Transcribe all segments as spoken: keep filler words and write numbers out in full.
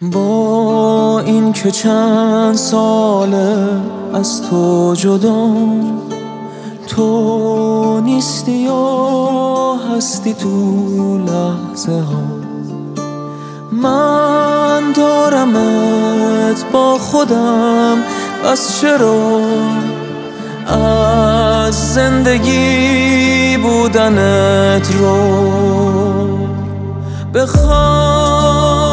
با این که چند ساله از تو جدا، تو نیستی یا هستی تو لحظه ها. من دارمت با خودم، پس چرا از زندگی بودنت رو بخوام؟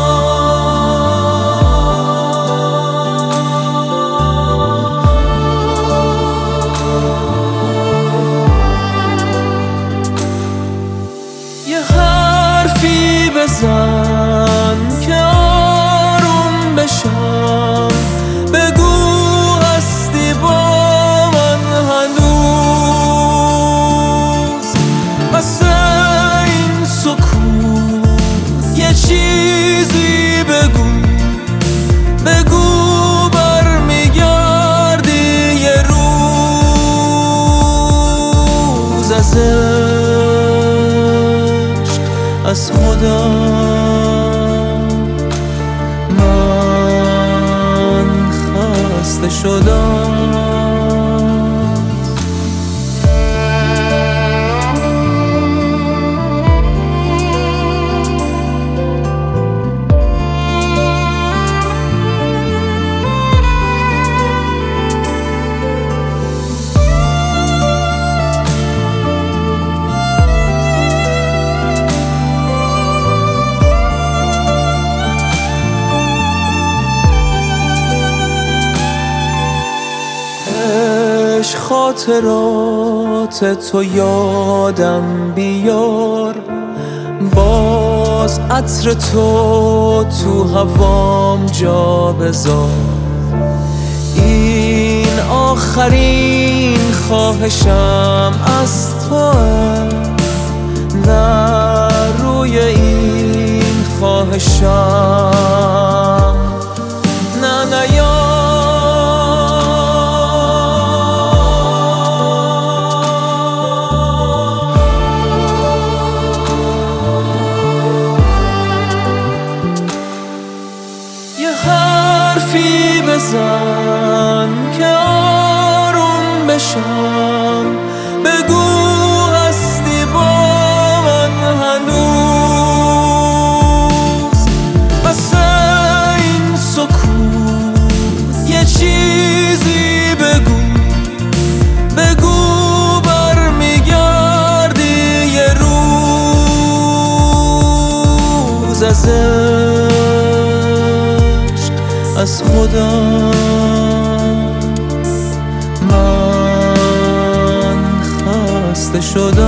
یه حرفی بزن که آروم بشم، بگو هستی با من هنوز. واسه این سکوت یه چیزی بگو، بگو برمیگردی یه روز از از خودم. من خسته شدم. خاطرات تو یادم بیار، باز عطر تو تو هوام جا بذار. این آخرین خواهشم از توه، نه روی این خواهشم نه نیا. حرفی بزن که آروم بشم، بگو هستی با من هنوز. واسه این سکوت یه چیزی بگو، بگو برمیگردی یه روز از از خودم. من خسته شدم.